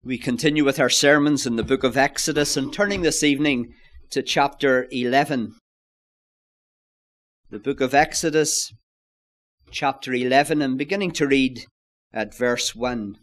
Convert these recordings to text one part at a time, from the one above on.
We continue with our sermons in the book of Exodus and turning this evening to chapter 11. The book of Exodus, chapter 11, and beginning to read at verse 1.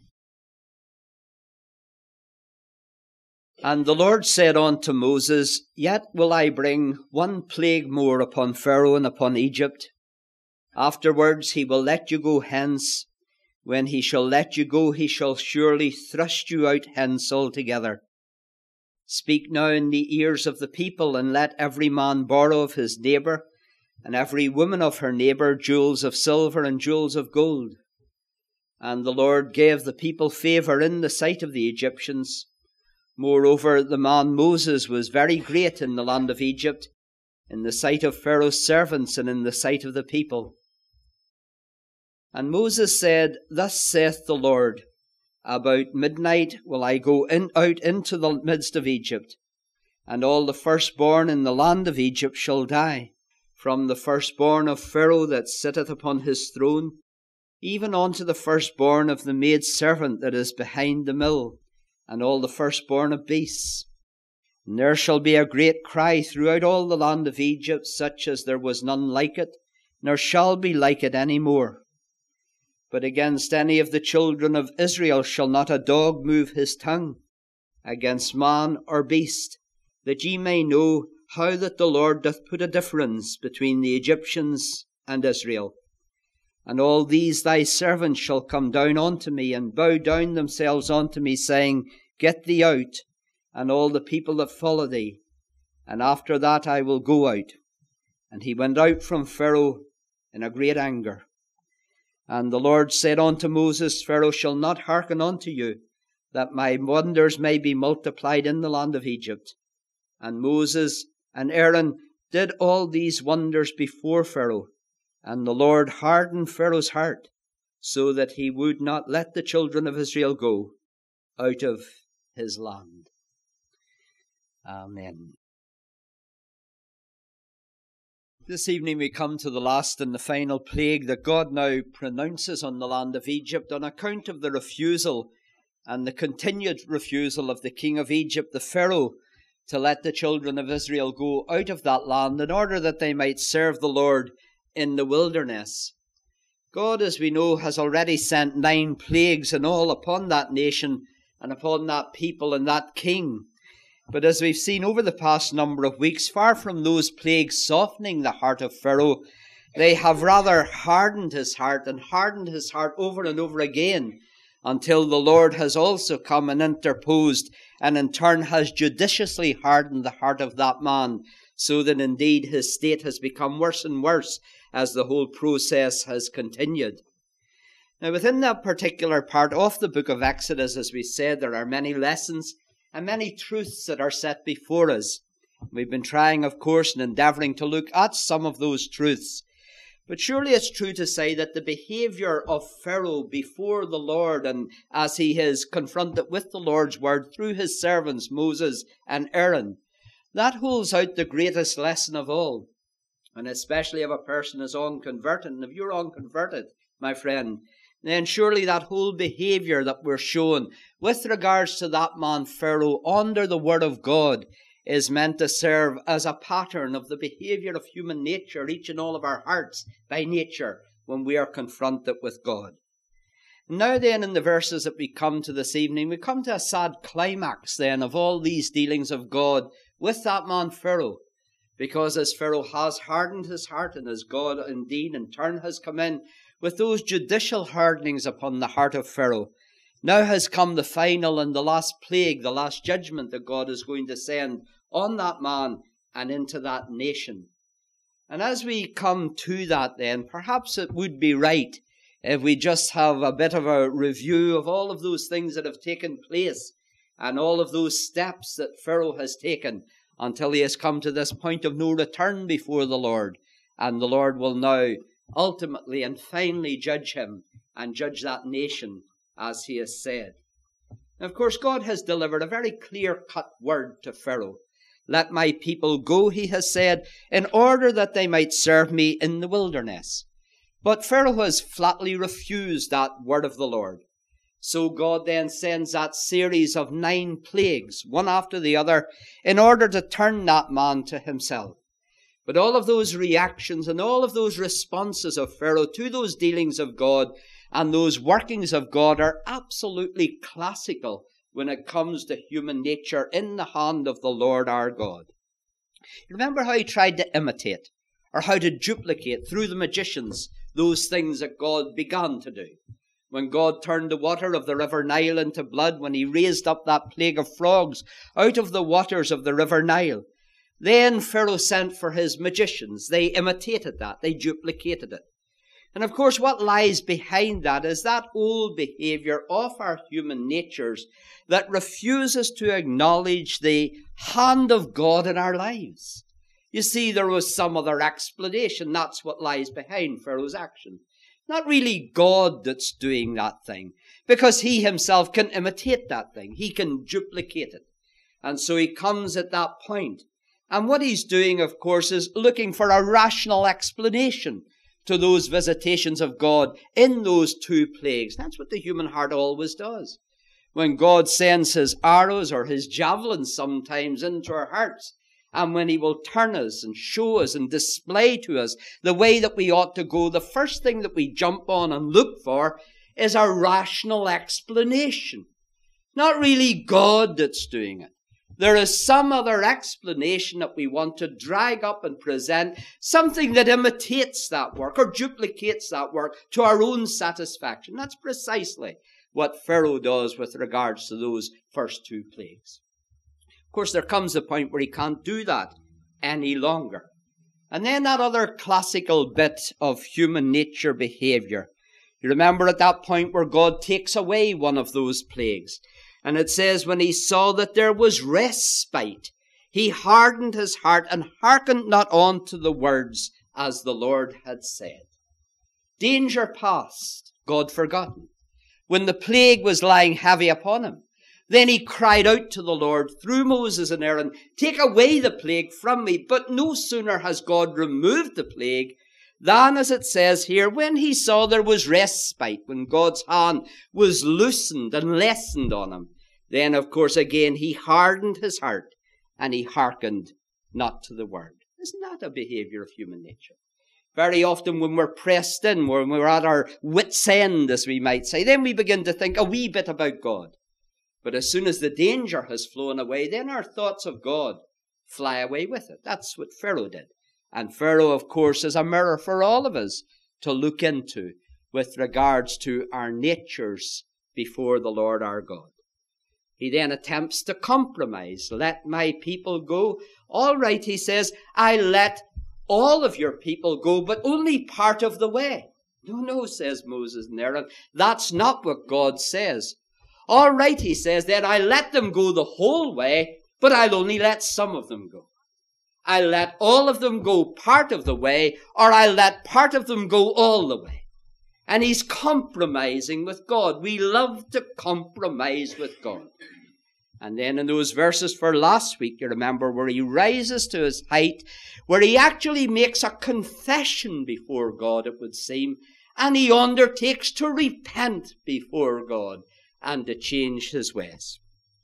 And the Lord said unto Moses, Yet will I bring one plague more upon Pharaoh and upon Egypt. Afterwards he will let you go hence. When he shall let you go, he shall surely thrust you out hence altogether. Speak now in the ears of the people, and let every man borrow of his neighbour, and every woman of her neighbour, jewels of silver and jewels of gold. And the Lord gave the people favour in the sight of the Egyptians. Moreover, the man Moses was very great in the land of Egypt, in the sight of Pharaoh's servants, and in the sight of the people. And Moses said, Thus saith the Lord, About midnight will I go out into the midst of Egypt, and all the firstborn in the land of Egypt shall die, from the firstborn of Pharaoh that sitteth upon his throne, even unto the firstborn of the maidservant that is behind the mill, and all the firstborn of beasts. And there shall be a great cry throughout all the land of Egypt, such as there was none like it, nor shall be like it any more. But against any of the children of Israel shall not a dog move his tongue, against man or beast, that ye may know how that the Lord doth put a difference between the Egyptians and Israel. And all these thy servants shall come down unto me, and bow down themselves unto me, saying, Get thee out, and all the people that follow thee. And after that I will go out. And he went out from Pharaoh in a great anger. And the Lord said unto Moses, Pharaoh shall not hearken unto you, that my wonders may be multiplied in the land of Egypt. And Moses and Aaron did all these wonders before Pharaoh. And the Lord hardened Pharaoh's heart, so that he would not let the children of Israel go out of his land. Amen. This evening we come to the last and the final plague that God now pronounces on the land of Egypt on account of the refusal and the continued refusal of the king of Egypt, the Pharaoh, to let the children of Israel go out of that land in order that they might serve the Lord in the wilderness. God, as we know, has already sent 9 plagues in all upon that nation and upon that people and that king. But as we've seen over the past number of weeks, far from those plagues softening the heart of Pharaoh, they have rather hardened his heart over and over again, until the Lord has also come and interposed, and in turn has judiciously hardened the heart of that man, so that indeed his state has become worse and worse as the whole process has continued. Now, within that particular part of the book of Exodus, as we said, there are many lessons and many truths that are set before us. We've been trying, of course, and endeavouring to look at some of those truths. But surely it's true to say that the behaviour of Pharaoh before the Lord, and as he is confronted with the Lord's word through his servants Moses and Aaron, that holds out the greatest lesson of all. And especially if a person is unconverted, and if you're unconverted, my friend, then surely that whole behaviour that we're shown with regards to that man Pharaoh under the word of God is meant to serve as a pattern of the behaviour of human nature, each and all of our hearts by nature, when we are confronted with God. Now then, in the verses that we come to this evening, we come to a sad climax then of all these dealings of God with that man Pharaoh. Because as Pharaoh has hardened his heart, and as God indeed in turn has come in with those judicial hardenings upon the heart of Pharaoh, now has come the final and the last plague, the last judgment that God is going to send on that man and into that nation. And as we come to that then, perhaps it would be right if we just have a bit of a review of all of those things that have taken place and all of those steps that Pharaoh has taken until he has come to this point of no return before the Lord. And the Lord will now ultimately and finally judge him and judge that nation as he has said. And of course, God has delivered a very clear-cut word to Pharaoh. Let my people go, he has said, in order that they might serve me in the wilderness. But Pharaoh has flatly refused that word of the Lord. So God then sends that series of 9 plagues, one after the other, in order to turn that man to himself. But all of those reactions and all of those responses of Pharaoh to those dealings of God and those workings of God are absolutely classical when it comes to human nature in the hand of the Lord our God. You remember how he tried to imitate or how to duplicate through the magicians those things that God began to do? When God turned the water of the river Nile into blood, when he raised up that plague of frogs out of the waters of the river Nile, then Pharaoh sent for his magicians. They imitated that. They duplicated it. And of course, what lies behind that is that old behavior of our human natures that refuses to acknowledge the hand of God in our lives. You see, there was some other explanation. That's what lies behind Pharaoh's action. Not really God that's doing that thing, because he himself can imitate that thing. He can duplicate it. And so he comes at that point. And what he's doing, of course, is looking for a rational explanation to those visitations of God in those 2 plagues. That's what the human heart always does. When God sends his arrows or his javelins sometimes into our hearts, and when he will turn us and show us and display to us the way that we ought to go, the first thing that we jump on and look for is a rational explanation. Not really God that's doing it. There is some other explanation that we want to drag up and present, something that imitates that work or duplicates that work to our own satisfaction. That's precisely what Pharaoh does with regards to those first 2 plagues. Of course, there comes a point where he can't do that any longer. And then that other classical bit of human nature behavior. You remember at that point where God takes away one of those plagues. And it says, when he saw that there was respite, he hardened his heart and hearkened not unto the words as the Lord had said. Danger past, God forgotten. When the plague was lying heavy upon him, then he cried out to the Lord through Moses and Aaron, take away the plague from me. But no sooner has God removed the plague than, as it says here, when he saw there was respite, when God's hand was loosened and lessened on him, then, of course, again, he hardened his heart and he hearkened not to the word. Isn't that a behavior of human nature? Very often when we're pressed in, when we're at our wit's end, as we might say, then we begin to think a wee bit about God. But as soon as the danger has flown away, then our thoughts of God fly away with it. That's what Pharaoh did. And Pharaoh, of course, is a mirror for all of us to look into with regards to our natures before the Lord our God. He then attempts to compromise. Let my people go. All right, he says, I let all of your people go, but only part of the way. No, says Moses and Aaron. That's not what God says. All right, he says, then I let them go the whole way, but I'll only let some of them go. I'll let all of them go part of the way, or I'll let part of them go all the way. And he's compromising with God. We love to compromise with God. And then in those verses for last week, you remember, where he rises to his height, where he actually makes a confession before God, it would seem, and he undertakes to repent before God and to change his ways.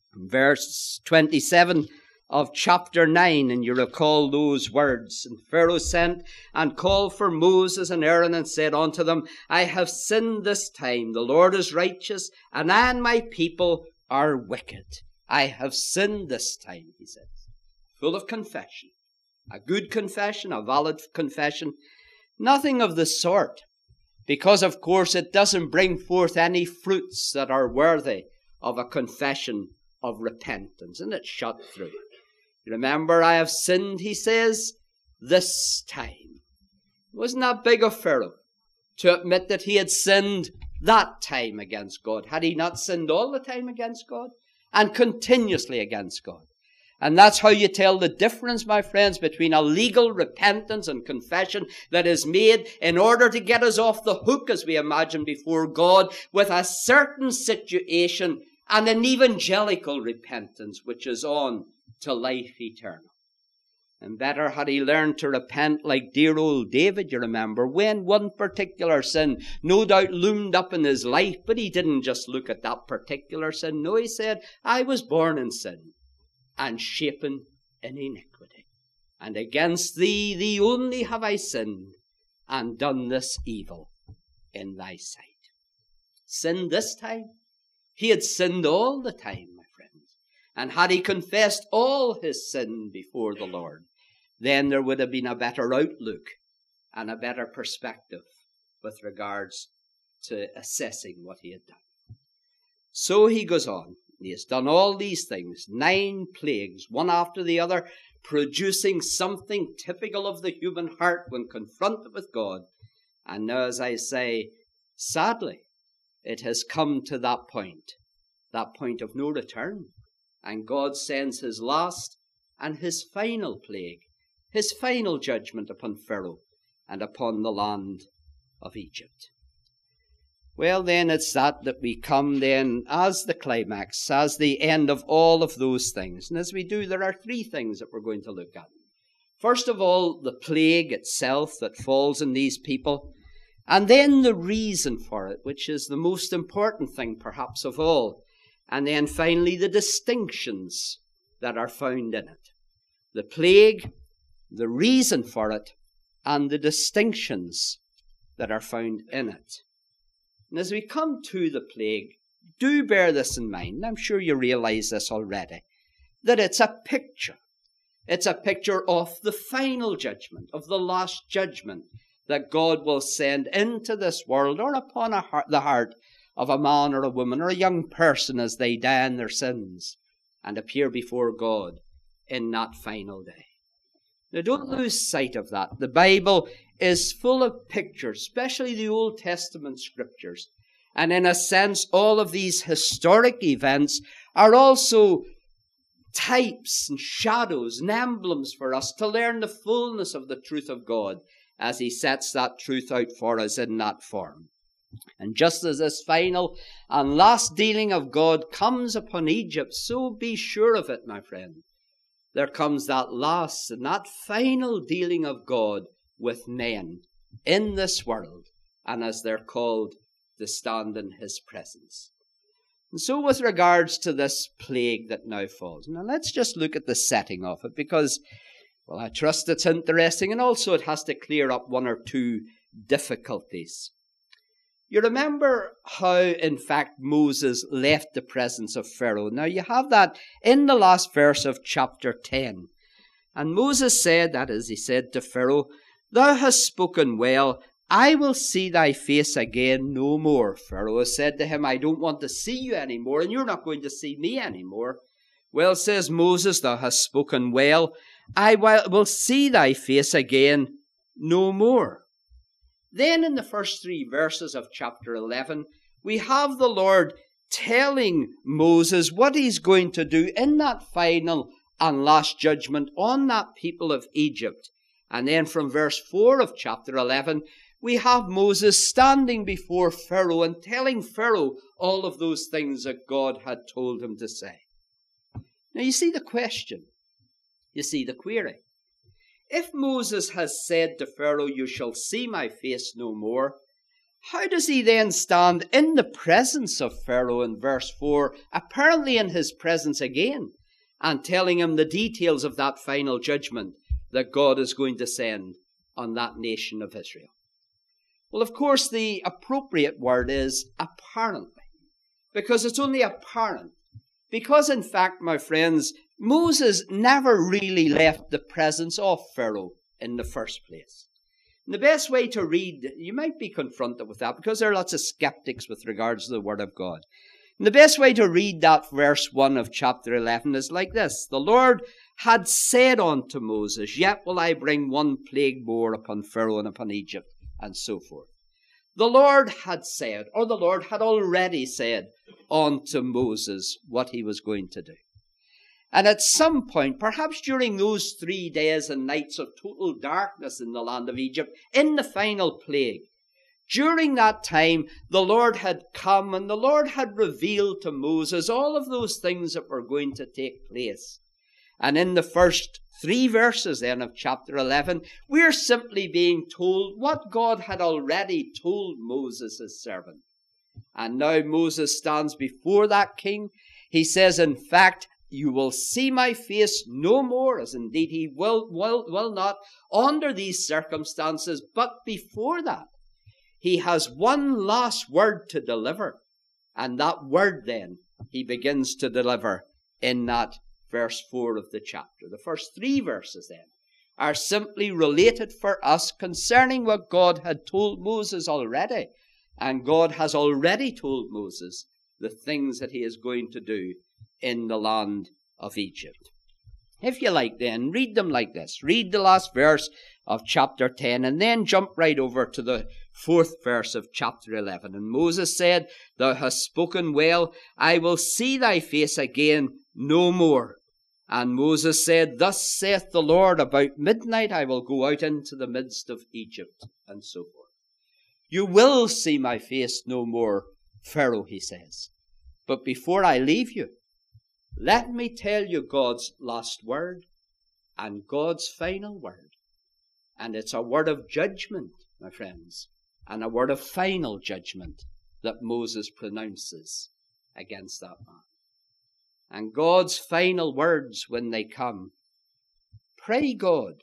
Verse 27 of chapter 9, and you recall those words. And Pharaoh sent and called for Moses and Aaron and said unto them, I have sinned this time. The Lord is righteous, and I and my people are wicked. I have sinned this time, he says. Full of confession. A good confession, a valid confession. Nothing of the sort. Because, of course, it doesn't bring forth any fruits that are worthy of a confession of repentance. And it's shut through. Remember, I have sinned, he says, this time. Wasn't that big of Pharaoh to admit that he had sinned that time against God? Had he not sinned all the time against God? And continuously against God. And that's how you tell the difference, my friends, between a legal repentance and confession that is made in order to get us off the hook, as we imagine, before God with a certain situation, and an evangelical repentance which is on to life eternal. And better had he learned to repent like dear old David, you remember, when one particular sin no doubt loomed up in his life, but he didn't just look at that particular sin. No, he said, I was born in sin and shapen in iniquity. And against thee only have I sinned and done this evil in thy sight. Sinned this time? He had sinned all the time, my friends. And had he confessed all his sin before the Lord, then there would have been a better outlook and a better perspective with regards to assessing what he had done. So he goes on. He has done all these things, 9 plagues, one after the other, producing something typical of the human heart when confronted with God. And now, as I say, sadly, it has come to that point of no return. And God sends his last and his final plague, his final judgment upon Pharaoh and upon the land of Egypt. Well, then, it's that we come then as the climax, as the end of all of those things. And as we do, there are 3 things that we're going to look at. First of all, the plague itself that falls on these people, and then the reason for it, which is the most important thing perhaps of all. And then finally, the distinctions that are found in it. The plague, the reason for it, and the distinctions that are found in it. And as we come to the plague, do bear this in mind. I'm sure you realize this already, that it's a picture. It's a picture of the final judgment, of the last judgment that God will send into this world or upon the heart of a man or a woman or a young person as they die in their sins and appear before God in that final day. Now, don't lose sight of that. The Bible is full of pictures, especially the Old Testament scriptures. And in a sense, all of these historic events are also types and shadows and emblems for us to learn the fullness of the truth of God as he sets that truth out for us in that form. And just as this final and last dealing of God comes upon Egypt, so be sure of it, my friend. There comes that last and that final dealing of God with men in this world, and as they're called to stand in his presence. And so with regards to this plague that now falls, now let's just look at the setting of it, because, well, I trust it's interesting, and also it has to clear up 1 or 2 difficulties. You remember how, in fact, Moses left the presence of Pharaoh. Now, you have that in the last verse of chapter 10. And Moses said, that is, he said to Pharaoh, Thou hast spoken well. I will see thy face again no more. Pharaoh said to him, I don't want to see you anymore, and you're not going to see me anymore. Well, says Moses, Thou hast spoken well. I will see thy face again no more. Then in the first 3 verses of chapter 11, we have the Lord telling Moses what he's going to do in that final and last judgment on that people of Egypt. And then from verse 4 of chapter 11, we have Moses standing before Pharaoh and telling Pharaoh all of those things that God had told him to say. Now you see the question. You see the query. If Moses has said to Pharaoh, You shall see my face no more, how does he then stand in the presence of Pharaoh in verse 4, apparently in his presence again, and telling him the details of that final judgment that God is going to send on that nation of Israel? Well, of course, the appropriate word is apparently, because it's only apparent. Because, in fact, my friends, Moses never really left the presence of Pharaoh in the first place. And the best way to read, you might be confronted with that because there are lots of skeptics with regards to the Word of God. And the best way to read that verse 1 of chapter 11 is like this. The Lord had said unto Moses, Yet will I bring 1 plague more upon Pharaoh and upon Egypt, and so forth. The Lord had said, or the Lord had already said unto Moses what he was going to do. And at some point, perhaps during those 3 days and nights of total darkness in the land of Egypt, in the final plague, during that time, the Lord had come and the Lord had revealed to Moses all of those things that were going to take place. And in the first 3 verses then of chapter 11, we're simply being told what God had already told Moses, his servant. And now Moses stands before that king. He says, in fact, you will see my face no more, as indeed he will not under these circumstances. But before that, he has one last word to deliver. And that word then he begins to deliver in that verse 4 of the chapter. The first 3 verses then are simply related for us concerning what God had told Moses already. And God has already told Moses the things that he is going to do in the land of Egypt. If you like then, read them like this. Read the last verse of chapter 10 and then jump right over to the 4th verse of chapter 11. And Moses said, Thou hast spoken well. I will see thy face again no more. And Moses said, Thus saith the Lord, about midnight I will go out into the midst of Egypt, and so forth. You will see my face no more, Pharaoh, he says. But before I leave you, let me tell you God's last word and God's final word. And it's a word of judgment, my friends, and a word of final judgment that Moses pronounces against that man. And God's final words when they come, pray God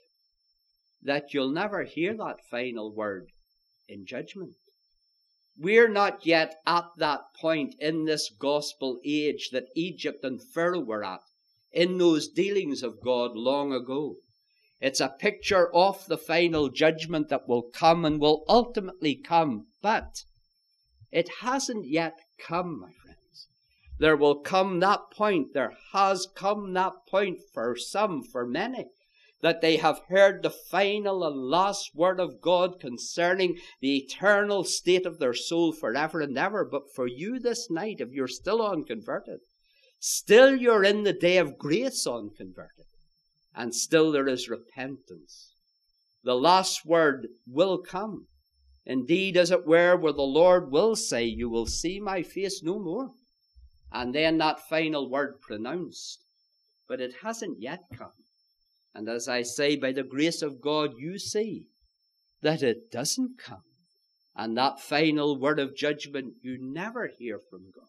that you'll never hear that final word in judgment. We're not yet at that point in this gospel age that Egypt and Pharaoh were at, in those dealings of God long ago. It's a picture of the final judgment that will come and will ultimately come, but it hasn't yet come, my friends. There will come that point, there has come that point for some, for many, that they have heard the final and last word of God concerning the eternal state of their soul forever and ever. But for you this night, if you're still unconverted, still you're in the day of grace unconverted, and still there is repentance. The last word will come. Indeed, as it were, where the Lord will say, you will see my face no more. And then that final word pronounced. But it hasn't yet come. And as I say, by the grace of God, you see that it doesn't come. And that final word of judgment, you never hear from God.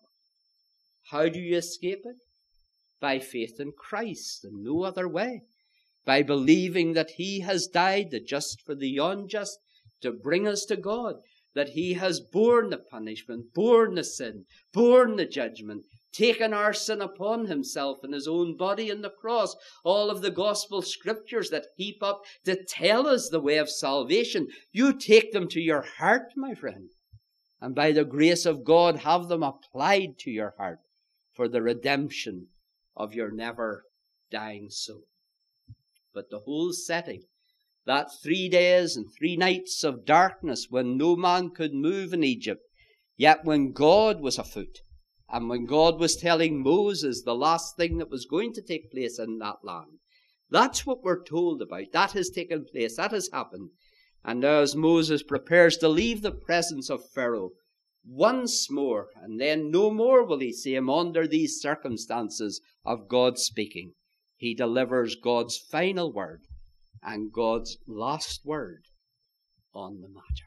How do you escape it? By faith in Christ, and no other way. By believing that he has died, the just for the unjust, to bring us to God. That he has borne the punishment, borne the sin, borne the judgment, taken our sin upon himself in his own body on the cross. All of the gospel scriptures that heap up to tell us the way of salvation, you take them to your heart, my friend. And by the grace of God, have them applied to your heart for the redemption of your never dying soul. But the whole setting, that 3 days and 3 nights of darkness when no man could move in Egypt, yet when God was afoot, and when God was telling Moses the last thing that was going to take place in that land, that's what we're told about. That has taken place. That has happened. And now as Moses prepares to leave the presence of Pharaoh once more, and then no more will he see him under these circumstances of God speaking, he delivers God's final word and God's last word on the matter.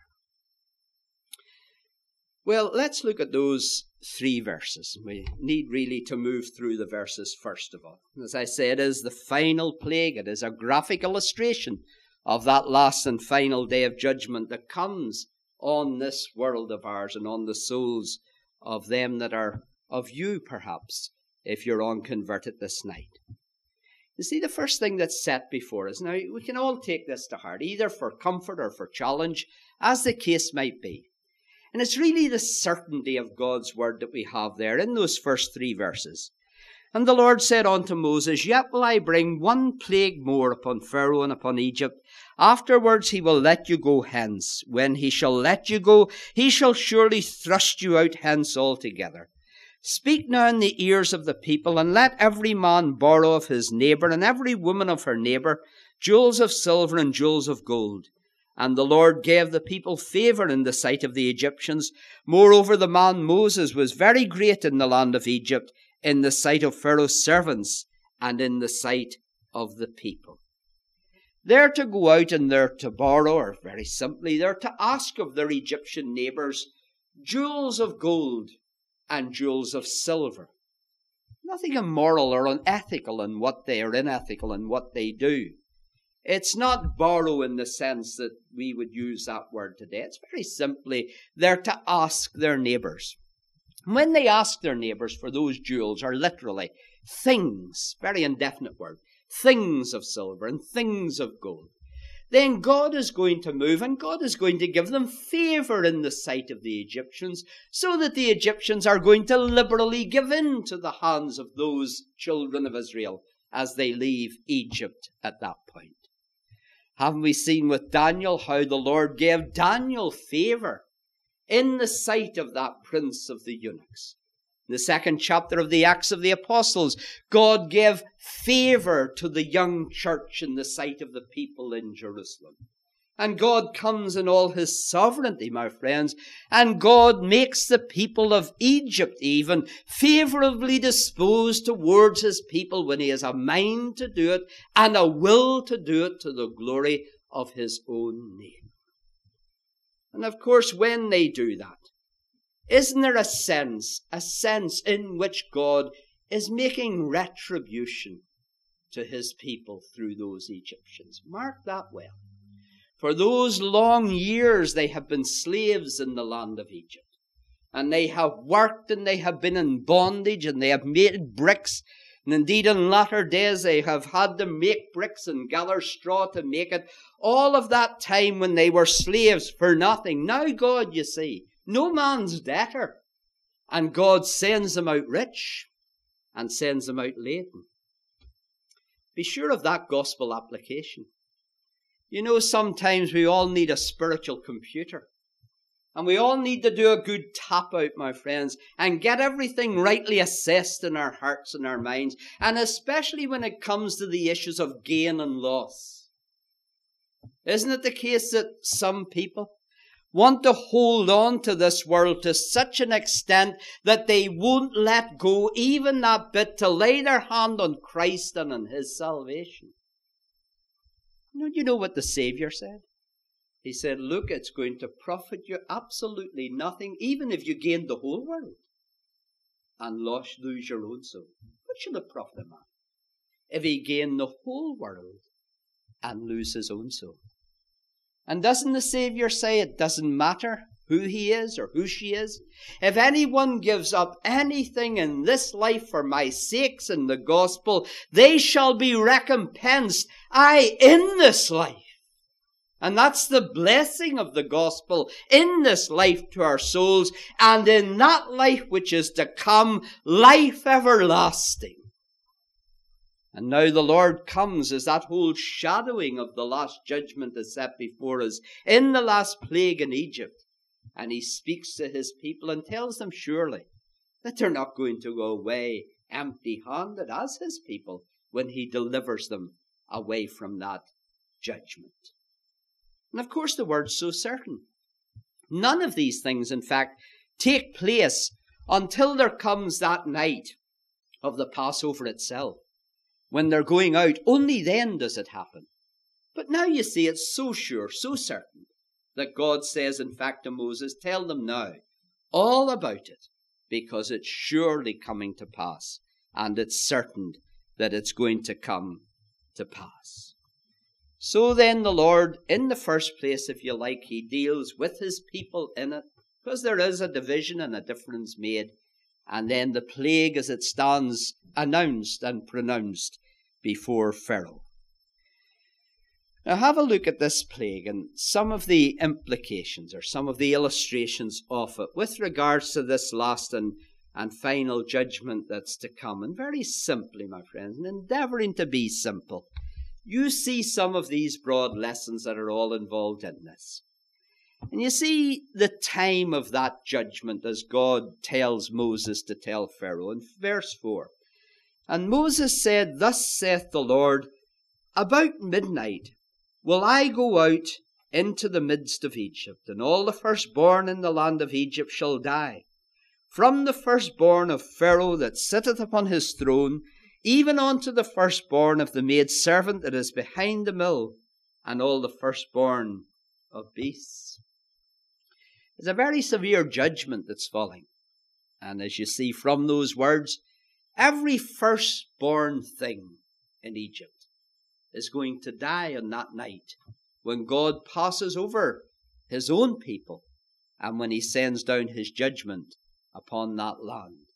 Well, let's look at those 3 verses. We need really to move through the verses first of all. As I say, it is the final plague. It is a graphic illustration of that last and final day of judgment that comes on this world of ours and on the souls of them that are of you, perhaps, if you're unconverted this night. You see, the first thing that's set before us, now we can all take this to heart, either for comfort or for challenge, as the case might be. And it's really the certainty of God's word that we have there in those first 3 verses. And the Lord said unto Moses, Yet will I bring 1 plague more upon Pharaoh and upon Egypt. Afterwards he will let you go hence. When he shall let you go, he shall surely thrust you out hence altogether. Speak now in the ears of the people, and let every man borrow of his neighbour, and every woman of her neighbour, jewels of silver and jewels of gold. And the Lord gave the people favour in the sight of the Egyptians. Moreover, the man Moses was very great in the land of Egypt, in the sight of Pharaoh's servants, and in the sight of the people. They're to go out and they're to borrow, or very simply, they're to ask of their Egyptian neighbours jewels of gold and jewels of silver. Nothing immoral or unethical in what they are unethical in what they do. It's not borrow in the sense that we would use that word today. It's very simply, they're to ask their neighbours. When they ask their neighbours for those jewels, or literally things, very indefinite word, things of silver and things of gold, then God is going to move and God is going to give them favour in the sight of the Egyptians, so that the Egyptians are going to liberally give in to the hands of those children of Israel as they leave Egypt at that point. Haven't we seen with Daniel how the Lord gave Daniel favour in the sight of that prince of the eunuchs? In the 2nd chapter of the Acts of the Apostles, God gave favour to the young church in the sight of the people in Jerusalem. And God comes in all his sovereignty, my friends, and God makes the people of Egypt even favourably disposed towards his people when he has a mind to do it and a will to do it to the glory of his own name. And of course, when they do that, isn't there a sense in which God is making retribution to his people through those Egyptians? Mark that well. For those long years they have been slaves in the land of Egypt. And they have worked and they have been in bondage and they have made bricks. And indeed in latter days they have had to make bricks and gather straw to make it. All of that time when they were slaves for nothing. Now God, you see, no man's debtor. And God sends them out rich and sends them out laden. Be sure of that gospel application. You know, sometimes we all need a spiritual computer. And we all need to do a good tap out, my friends, and get everything rightly assessed in our hearts and our minds. And especially when it comes to the issues of gain and loss. Isn't it the case that some people want to hold on to this world to such an extent that they won't let go even that bit to lay their hand on Christ and on his salvation? You know what the Savior said? He said, look, it's going to profit you absolutely nothing, even if you gained the whole world and lose your own soul. What shall it profit a man if he gain the whole world and lose his own soul? And doesn't the Savior say it doesn't matter who he is or who she is? If anyone gives up anything in this life for my sakes and the gospel, they shall be recompensed, in this life. And that's the blessing of the gospel in this life to our souls, and in that life which is to come, life everlasting. And now the Lord comes as that whole shadowing of the last judgment is set before us in the last plague in Egypt. And he speaks to his people and tells them surely that they're not going to go away empty-handed as his people when he delivers them away from that judgment. And of course the word's so certain. None of these things, in fact, take place until there comes that night of the Passover itself. When they're going out, only then does it happen. But now you see it's so sure, so certain, that God says, in fact, to Moses, tell them now all about it, because it's surely coming to pass, and it's certain that it's going to come to pass. So then the Lord, in the first place, if you like, he deals with his people in it, because there is a division and a difference made. And then the plague as it stands announced and pronounced before Pharaoh. Now have a look at this plague and some of the implications or some of the illustrations of it with regards to this last and final judgment that's to come. And very simply, my friends, and endeavouring to be simple, you see some of these broad lessons that are all involved in this. And you see the time of that judgment as God tells Moses to tell Pharaoh in verse 4. And Moses said, Thus saith the Lord, about midnight will I go out into the midst of Egypt, and all the firstborn in the land of Egypt shall die, from the firstborn of Pharaoh that sitteth upon his throne, even unto the firstborn of the maidservant that is behind the mill, and all the firstborn of beasts. It's a very severe judgment that's falling. And as you see from those words, every firstborn thing in Egypt is going to die on that night when God passes over his own people and when he sends down his judgment upon that land.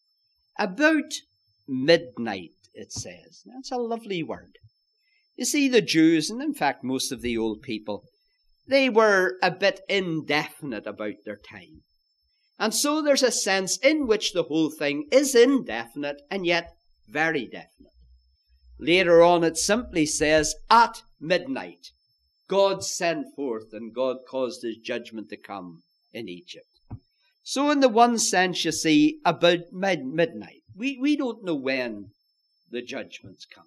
About midnight, it says. That's a lovely word. You see, the Jews, and in fact most of the old people, they were a bit indefinite about their time. And so there's a sense in which the whole thing is indefinite and yet very definite. Later on it simply says, at midnight, God sent forth and God caused his judgment to come in Egypt. So in the one sense, you see, about midnight. We don't know when the judgment's coming.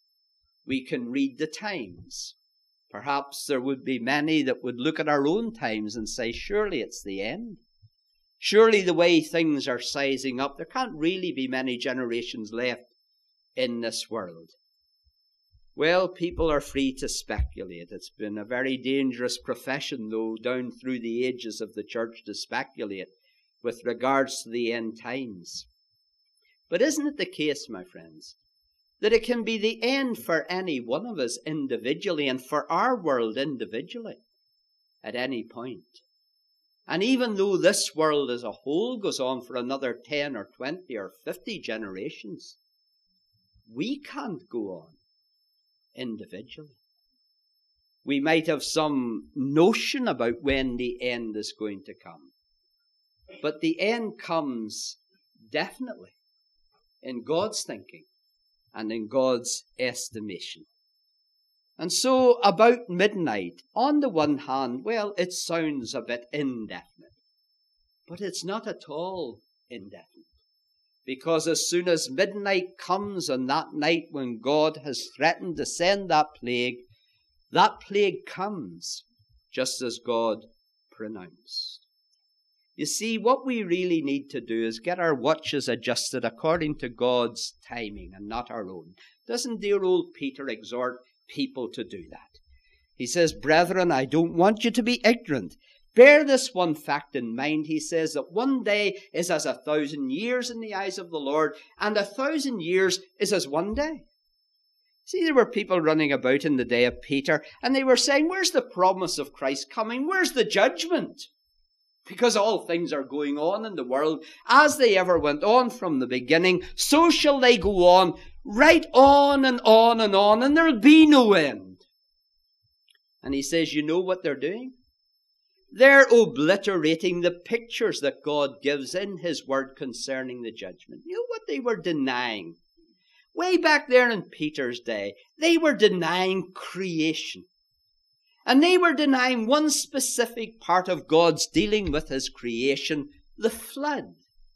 We can read the times. Perhaps there would be many that would look at our own times and say, surely it's the end. Surely the way things are sizing up, there can't really be many generations left in this world. Well, people are free to speculate. It's been a very dangerous profession, though, down through the ages of the church to speculate with regards to the end times. But isn't it the case, my friends, that it can be the end for any one of us individually and for our world individually at any point? And even though this world as a whole goes on for another 10 or 20 or 50 generations, we can't go on individually. We might have some notion about when the end is going to come, but the end comes definitely in God's thinking and in God's estimation. And so about midnight, on the one hand, well, it sounds a bit indefinite, but it's not at all indefinite. Because as soon as midnight comes on that night when God has threatened to send that plague comes just as God pronounced. You see, what we really need to do is get our watches adjusted according to God's timing and not our own. Doesn't dear old Peter exhort people to do that? He says, brethren, I don't want you to be ignorant. Bear this one fact in mind, he says, that one day is as 1,000 years in the eyes of the Lord, and 1,000 years is as one day. See, there were people running about in the day of Peter, and they were saying, where's the promise of Christ coming? Where's the judgment? Because all things are going on in the world as they ever went on from the beginning, so shall they go on, right on and on and on, and there'll be no end. And he says, you know what they're doing? They're obliterating the pictures that God gives in his word concerning the judgment. You know what they were denying? Way back there in Peter's day, they were denying creation. And they were denying one specific part of God's dealing with his creation, the flood.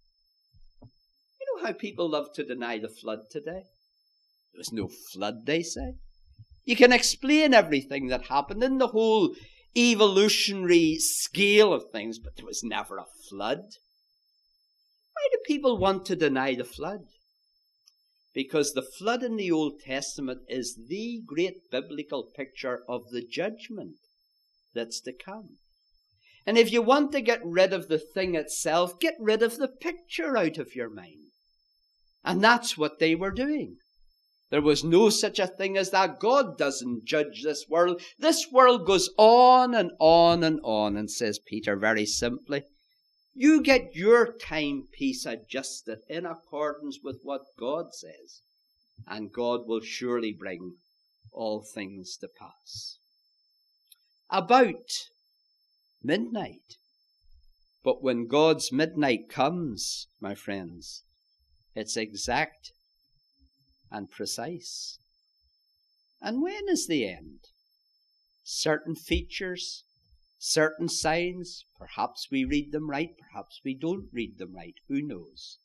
You know how people love to deny the flood today? There was no flood, they say. You can explain everything that happened in the whole evolutionary scale of things, but there was never a flood. Why do people want to deny the flood? Because the flood in the Old Testament is the great biblical picture of the judgment that's to come. And if you want to get rid of the thing itself, get rid of the picture out of your mind. And that's what they were doing. There was no such a thing as that. God doesn't judge this world. This world goes on and on and on. And says Peter very simply, you get your timepiece adjusted in accordance with what God says, and God will surely bring all things to pass. About midnight. But when God's midnight comes, my friends, it's exact and precise. And when is the end? Certain features, certain signs, perhaps we read them right, perhaps we don't read them right, who knows?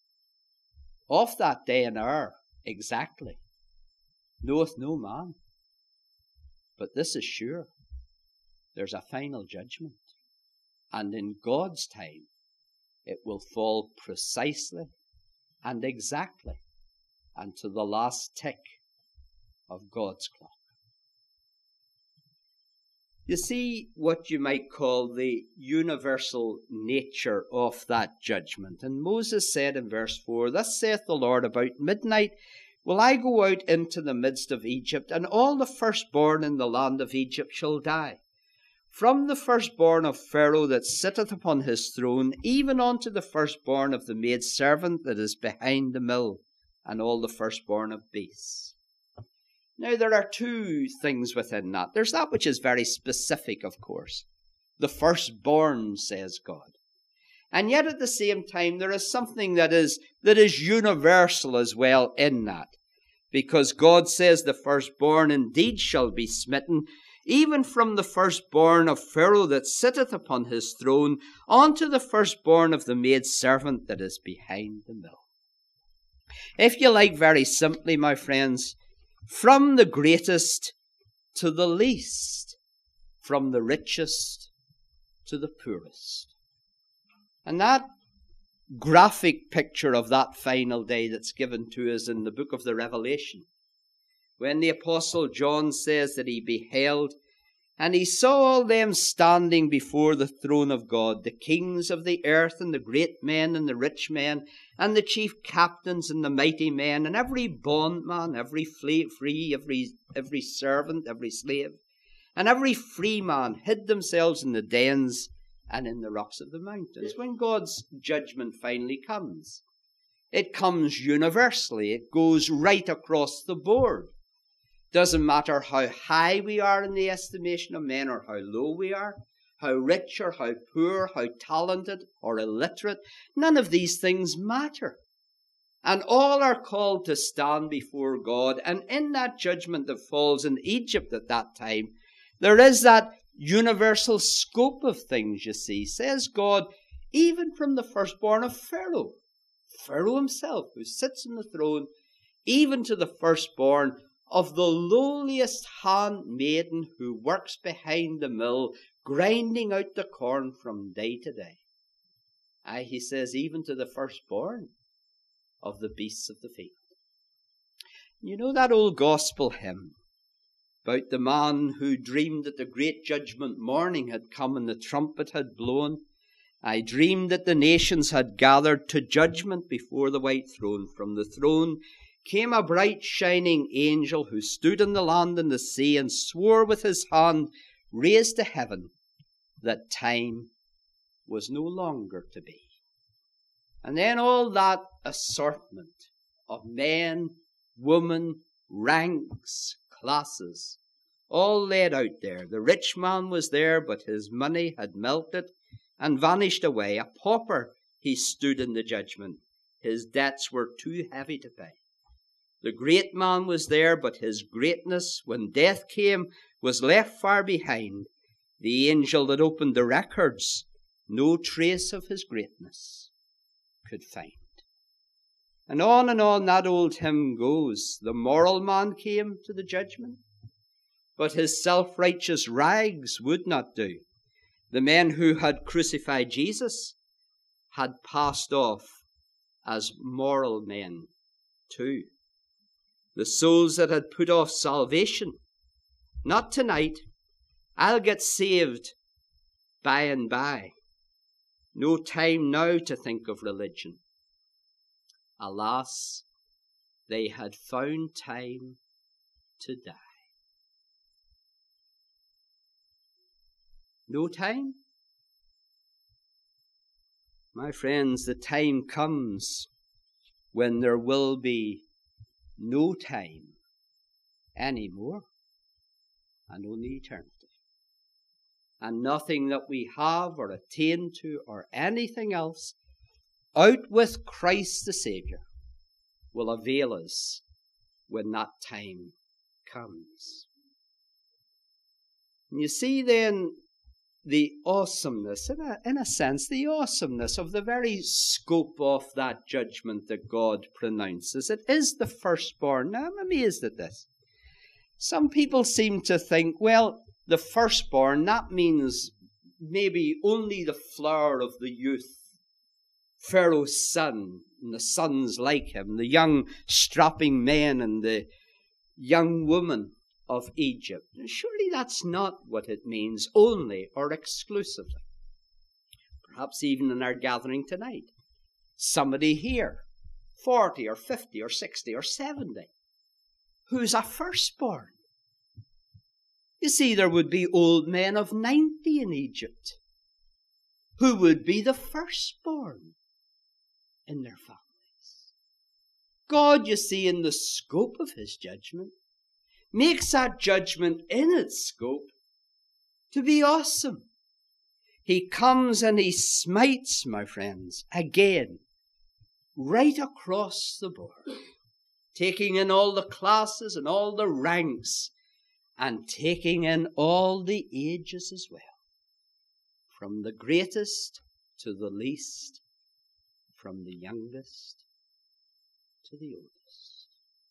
Of that day and hour, exactly, knoweth no man. But this is sure, there's a final judgment. And in God's time, it will fall precisely and exactly and to the last tick of God's clock. You see what you might call the universal nature of that judgment. And Moses said in verse 4, "Thus saith the Lord, about midnight will I go out into the midst of Egypt, and all the firstborn in the land of Egypt shall die. From the firstborn of Pharaoh that sitteth upon his throne, even unto the firstborn of the maidservant that is behind the mill, and all the firstborn of beasts." Now, there are two things within that. There's that which is very specific, of course. The firstborn, says God. And yet at the same time, there is something that is universal as well in that. Because God says the firstborn indeed shall be smitten, even from the firstborn of Pharaoh that sitteth upon his throne, unto the firstborn of the maidservant that is behind the mill. If you like, very simply, my friends, from the greatest to the least, from the richest to the poorest. And that graphic picture of that final day that's given to us in the book of the Revelation, when the Apostle John says that he beheld, and he saw all them standing before the throne of God, the kings of the earth, and the great men, and the rich men, and the chief captains, and the mighty men, and every bondman, every free, every servant, every slave, and every free man hid themselves in the dens and in the rocks of the mountains. When God's judgment finally comes, it comes universally. It goes right across the board. Doesn't matter how high we are in the estimation of men or how low we are, how rich or how poor, how talented or illiterate. None of these things matter. And all are called to stand before God. And in that judgment that falls in Egypt at that time, there is that universal scope of things, you see. Says God, even from the firstborn of Pharaoh himself, who sits on the throne, even to the firstborn of the lowliest handmaiden who works behind the mill, grinding out the corn from day to day. Aye, he says, even to the firstborn of the beasts of the field. You know that old gospel hymn about the man who dreamed that the great judgment morning had come and the trumpet had blown? I dreamed that the nations had gathered to judgment before the white throne. From the throne came a bright shining angel who stood on the land and the sea and swore with his hand raised to heaven that time was no longer to be. And then all that assortment of men, women, ranks, classes, all laid out there. The rich man was there, but his money had melted and vanished away. A pauper he stood in the judgment. His debts were too heavy to pay. The great man was there, but his greatness, when death came, was left far behind. The angel that opened the records, no trace of his greatness could find. And on that old hymn goes. The moral man came to the judgment, but his self-righteous rags would not do. The men who had crucified Jesus had passed off as moral men too. The souls that had put off salvation, not tonight, I'll get saved by and by. No time now to think of religion. Alas, they had found time to die. No time? My friends, the time comes when there will be no time anymore, and only eternity. And nothing that we have or attain to or anything else out with Christ the Saviour will avail us when that time comes. And you see then the awesomeness, in a sense, the awesomeness of the very scope of that judgment that God pronounces. It is the firstborn. Now, I'm amazed at this. Some people seem to think, well, the firstborn, that means maybe only the flower of the youth Pharaoh's son and the sons like him, the young strapping men and the young women of Egypt. And surely that's not what it means only or exclusively. Perhaps even in our gathering tonight, somebody here, 40 or 50 or 60 or 70, who's a firstborn. You see, there would be old men of 90 in Egypt who would be the firstborn in their families. God, you see, in the scope of his judgment, makes that judgment in its scope to be awesome. He comes and he smites, my friends, again, right across the board, taking in all the classes and all the ranks, and taking in all the ages as well, from the greatest to the least, from the youngest to the oldest.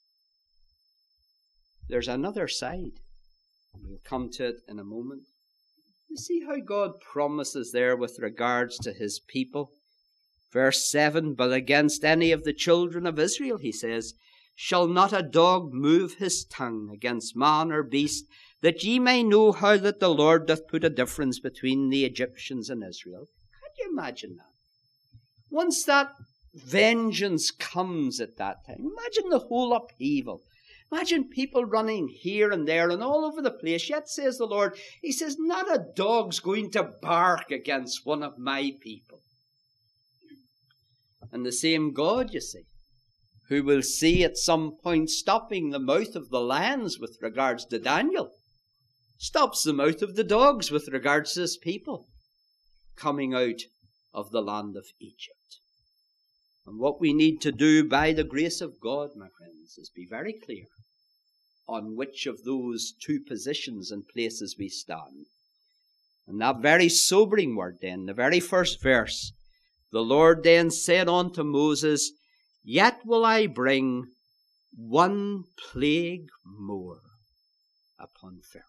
There's another side. We'll come to it in a moment. You see how God promises there with regards to his people. Verse 7, but against any of the children of Israel, he says, shall not a dog move his tongue against man or beast, that ye may know how that the Lord doth put a difference between the Egyptians and Israel. Can you imagine that? Once that vengeance comes at that time, imagine the whole upheaval. Imagine people running here and there and all over the place. Yet, says the Lord, he says, not a dog's going to bark against one of my people. And the same God, you see, who will see at some point stopping the mouth of the lions with regards to Daniel, stops the mouth of the dogs with regards to his people coming out of the land of Egypt. And what we need to do by the grace of God, my friends, is be very clear on which of those two positions and places we stand. And that very sobering word then, the very first verse, the Lord then said unto Moses, yet will I bring one plague more upon Pharaoh.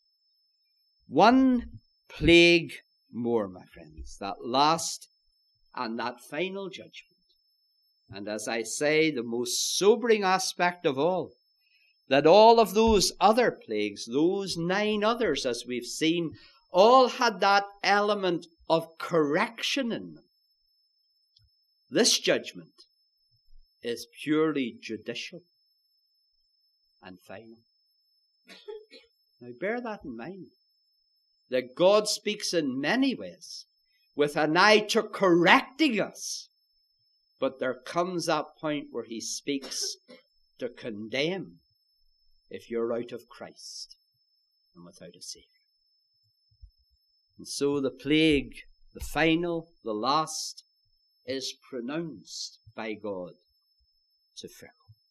One plague more, my friends, that last and that final judgment. And as I say, the most sobering aspect of all, that all of those other plagues, those 9 others as we've seen, all had that element of correction in them. This judgment is purely judicial and final. Now bear that in mind, that God speaks in many ways with an eye to correcting us, but there comes that point where he speaks to condemn if you're out of Christ and without a Savior. And so the plague, the final, the last, is pronounced by God to Pharaoh.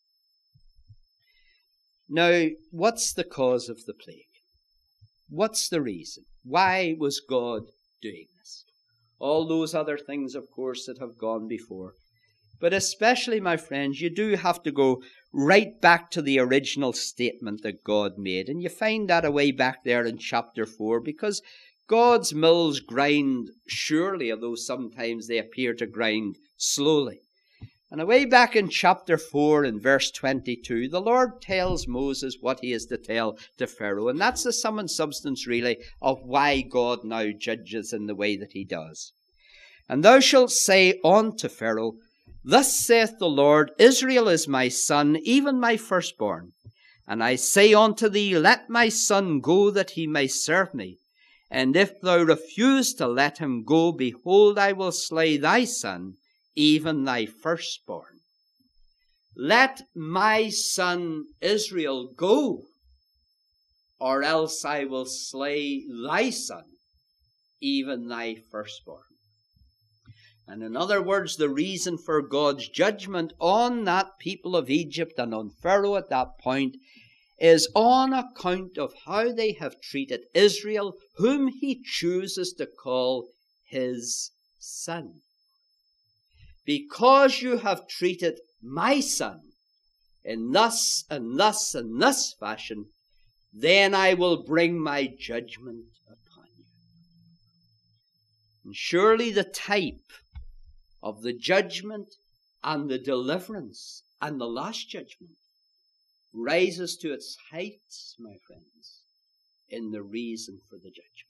Now, what's the cause of the plague? What's the reason? Why was God doing this? All those other things, of course, that have gone before. But especially, my friends, you do have to go right back to the original statement that God made. And you find that away back there in chapter 4, because God's mills grind surely, although sometimes they appear to grind slowly. And away back in chapter 4 in verse 22, the Lord tells Moses what he is to tell to Pharaoh. And that's the sum and substance, really, of why God now judges in the way that he does. And thou shalt say unto Pharaoh, thus saith the Lord, Israel is my son, even my firstborn. And I say unto thee, let my son go, that he may serve me. And if thou refuse to let him go, behold, I will slay thy son, even thy firstborn. Let my son Israel go, or else I will slay thy son, even thy firstborn. And in other words, the reason for God's judgment on that people of Egypt and on Pharaoh at that point is on account of how they have treated Israel, whom he chooses to call his son. Because you have treated my son in thus and thus and thus fashion, then I will bring my judgment upon you. And surely the type of the judgment and the deliverance and the last judgment rises to its heights, my friends, in the reason for the judgment.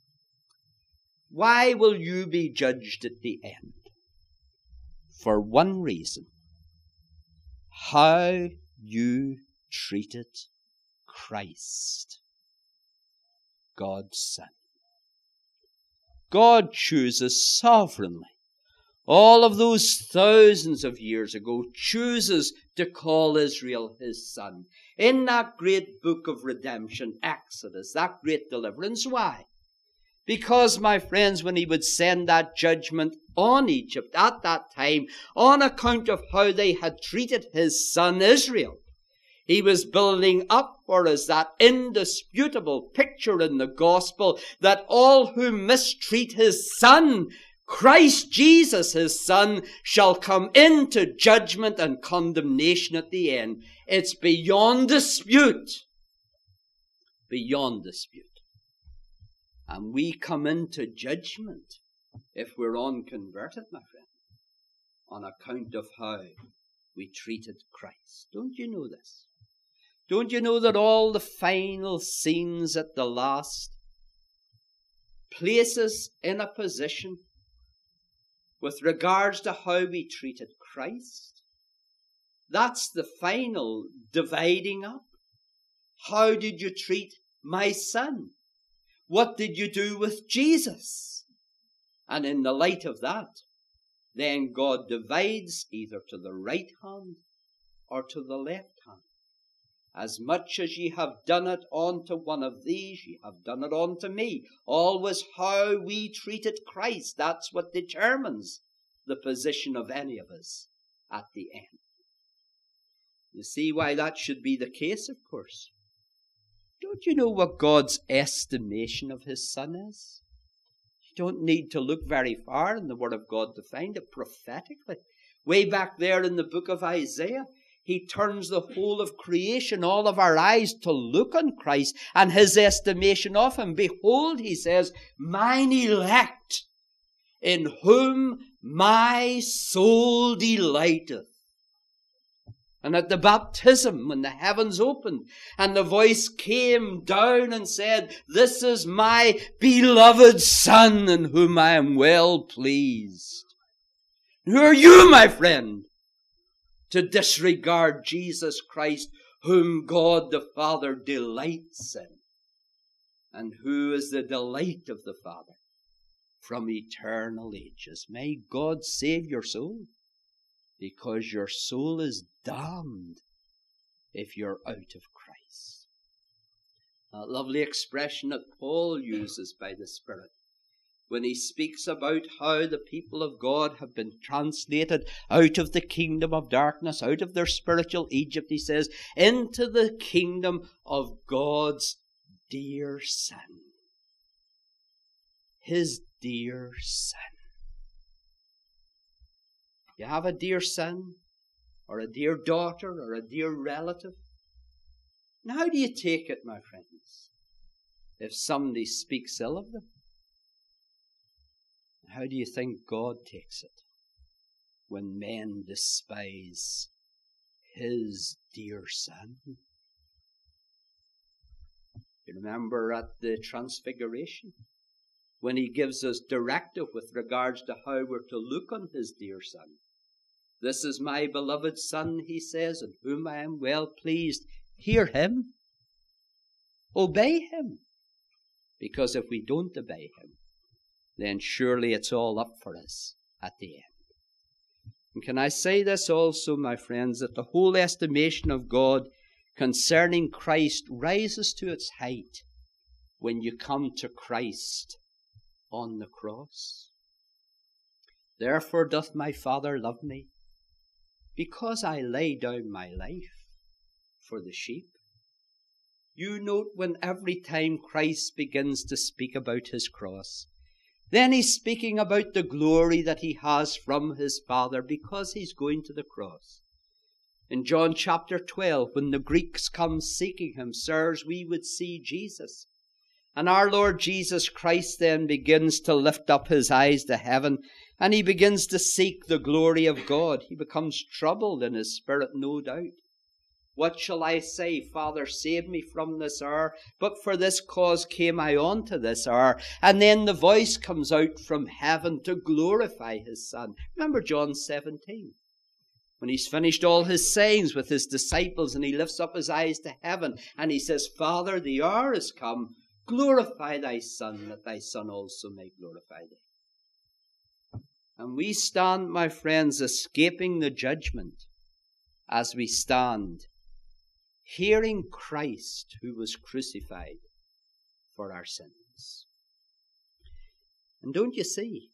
Why will you be judged at the end? For one reason: how you treated Christ, God's Son. God chooses sovereignly, all of those thousands of years ago, chooses to call Israel his son. In that great book of redemption, Exodus, that great deliverance. Why? Because, my friends, when he would send that judgment on Egypt at that time, on account of how they had treated his son Israel, he was building up for us that indisputable picture in the gospel that all who mistreat his son, Christ Jesus, his son, shall come into judgment and condemnation at the end. It's beyond dispute. Beyond dispute. And we come into judgment if we're unconverted, my friend, on account of how we treated Christ. Don't you know this? Don't you know that all the final scenes at the last place us in a position with regards to how we treated Christ? That's the final dividing up. How did you treat my son? What did you do with Jesus? And in the light of that, then God divides either to the right hand or to the left hand. As much as ye have done it unto one of these, ye have done it unto me. Always how we treated Christ. That's what determines the position of any of us at the end. You see why that should be the case, of course. Don't you know what God's estimation of his son is? You don't need to look very far in the Word of God to find it prophetically. Way back there in the book of Isaiah, he turns the whole of creation, all of our eyes, to look on Christ and his estimation of him. Behold, he says, mine elect, in whom my soul delighteth. And at the baptism, when the heavens opened, and the voice came down and said, this is my beloved Son, in whom I am well pleased. Who are you, my friend, to disregard Jesus Christ, whom God the Father delights in? And who is the delight of the Father from eternal ages? May God save your soul, because your soul is damned if you're out of Christ. A lovely expression that Paul uses by the Spirit when he speaks about how the people of God have been translated out of the kingdom of darkness, out of their spiritual Egypt, he says, into the kingdom of God's dear Son. His dear Son. You have a dear son, or a dear daughter, or a dear relative. And how do you take it, my friends, if somebody speaks ill of them? How do you think God takes it when men despise his dear Son? You remember at the Transfiguration, when he gives us directive with regards to how we're to look on his dear Son. This is my beloved Son, he says, in whom I am well pleased. Hear him. Obey him. Because if we don't obey him, then surely it's all up for us at the end. And can I say this also, my friends, that the whole estimation of God concerning Christ rises to its height when you come to Christ on the cross. Therefore doth my Father love me, because I lay down my life for the sheep. You note when every time Christ begins to speak about his cross, then he's speaking about the glory that he has from his Father because he's going to the cross. In John chapter 12, when the Greeks come seeking him, sirs, we would see Jesus. And our Lord Jesus Christ then begins to lift up his eyes to heaven, And he begins to seek the glory of God. He becomes troubled in his spirit, no doubt. What shall I say? Father, save me from this hour. But for this cause came I on to this hour. And then the voice comes out from heaven to glorify his Son. Remember John 17. When he's finished all his sayings with his disciples and he lifts up his eyes to heaven and he says, Father, the hour is come. Glorify thy Son, that thy Son also may glorify thee. And we stand, my friends, escaping the judgment as we stand, hearing Christ who was crucified for our sins. And don't you see,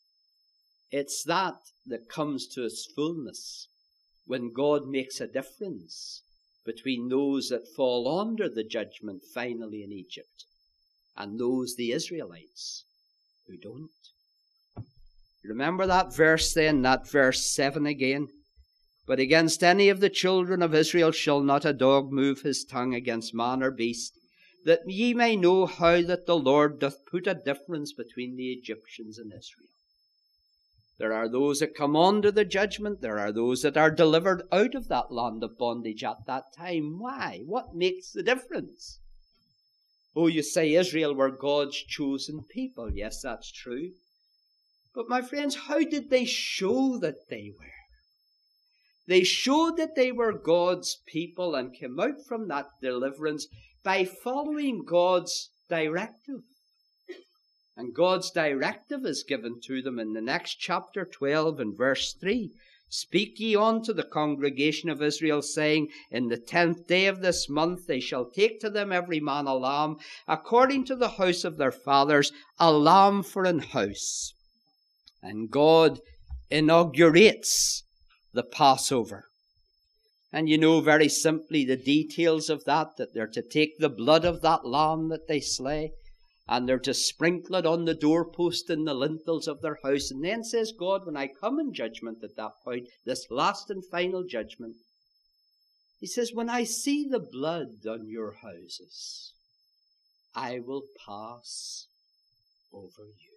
it's that comes to its fullness when God makes a difference between those that fall under the judgment finally in Egypt and those, the Israelites, who don't. Remember that verse then, that verse 7 again. But against any of the children of Israel shall not a dog move his tongue against man or beast, that ye may know how that the Lord doth put a difference between the Egyptians and Israel. There are those that come under the judgment. There are those that are delivered out of that land of bondage at that time. Why? What makes the difference? Oh, you say Israel were God's chosen people. Yes, that's true. But my friends, how did they show that they were? They showed that they were God's people and came out from that deliverance by following God's directive. And God's directive is given to them in the next chapter 12 and verse 3. Speak ye unto the congregation of Israel, saying, in the 10th day of this month they shall take to them every man a lamb, according to the house of their fathers, a lamb for an house. And God inaugurates the Passover. And you know very simply the details of that they're to take the blood of that lamb that they slay, and they're to sprinkle it on the doorpost and the lintels of their house. And then says God, when I come in judgment at that point, this last and final judgment, he says, when I see the blood on your houses, I will pass over you.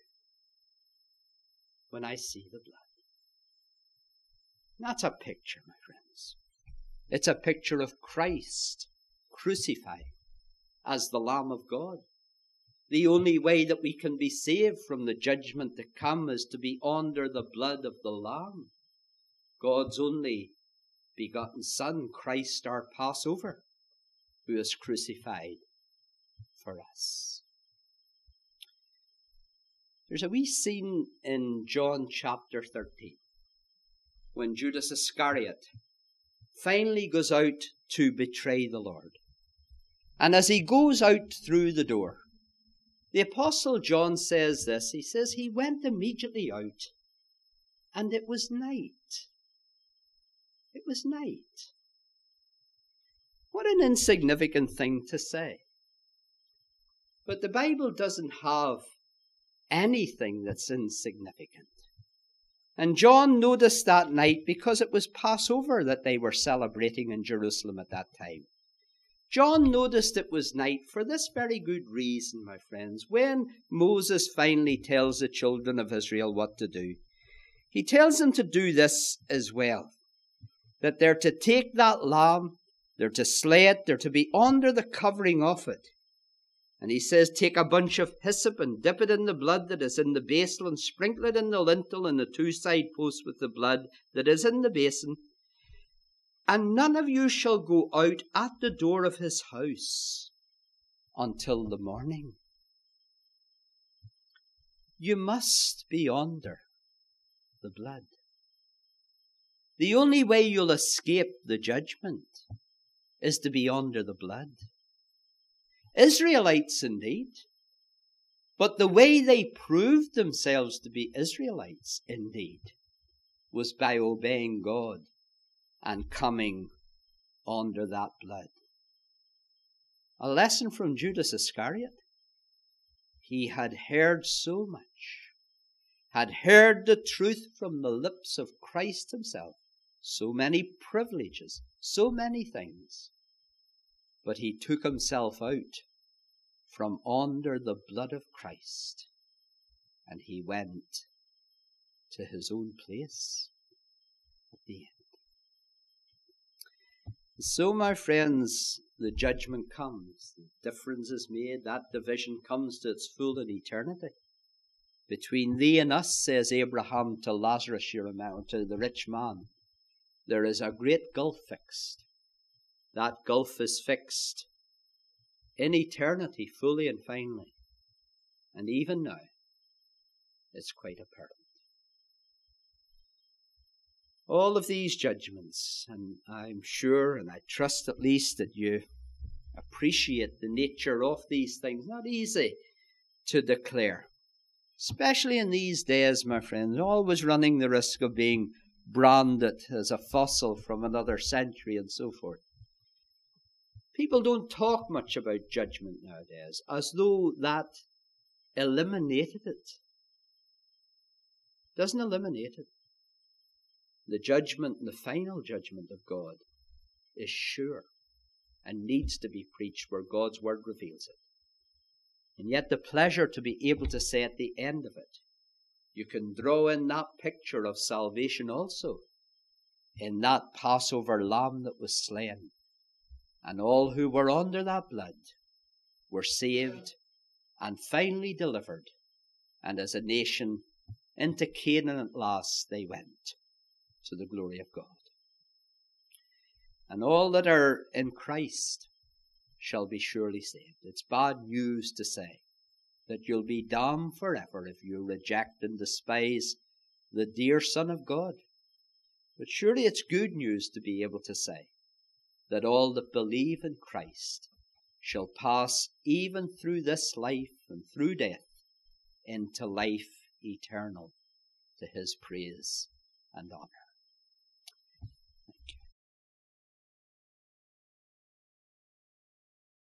When I see the blood. That's a picture, my friends. It's a picture of Christ crucified as the Lamb of God. The only way that we can be saved from the judgment to come is to be under the blood of the Lamb. God's only begotten Son, Christ our Passover, who is crucified for us. There's a wee scene in John chapter 13 when Judas Iscariot finally goes out to betray the Lord. And as he goes out through the door, the Apostle John says this. He says he went immediately out, and it was night. It was night. What an insignificant thing to say. But the Bible doesn't have anything that's insignificant. And John noticed that night because it was Passover that they were celebrating in Jerusalem at that time. John noticed it was night for this very good reason, my friends. When Moses finally tells the children of Israel what to do, he tells them to do this as well. That they're to take that lamb, they're to slay it, they're to be under the covering of it. And he says, take a bunch of hyssop and dip it in the blood that is in the basin and sprinkle it in the lintel and the two side posts with the blood that is in the basin. And none of you shall go out at the door of his house until the morning. You must be under the blood. The only way you'll escape the judgment is to be under the blood. Israelites indeed, but the way they proved themselves to be Israelites indeed was by obeying God and coming under that blood. A lesson from Judas Iscariot. He had heard so much, had heard the truth from the lips of Christ himself, so many privileges, so many things, but he took himself out from under the blood of Christ, and he went to his own place at the end. So, my friends, the judgment comes. The difference is made. That division comes to its full in eternity. Between thee and us, says Abraham to Lazarus, to the rich man, there is a great gulf fixed. That gulf is fixed in eternity, fully and finally. And even now, it's quite apparent. All of these judgments, and I'm sure and I trust at least that you appreciate the nature of these things, not easy to declare, especially in these days, my friends, always running the risk of being branded as a fossil from another century and so forth. People don't talk much about judgment nowadays, as though that eliminated it. Doesn't eliminate it. The judgment, the final judgment of God, is sure and needs to be preached where God's word reveals it. And yet the pleasure to be able to say at the end of it, you can draw in that picture of salvation also, in that Passover lamb that was slain. And all who were under that blood were saved and finally delivered. And as a nation into Canaan at last they went, to the glory of God. And all that are in Christ shall be surely saved. It's bad news to say that you'll be damned forever if you reject and despise the dear Son of God. But surely it's good news to be able to say that all that believe in Christ shall pass even through this life and through death into life eternal, to his praise and honor.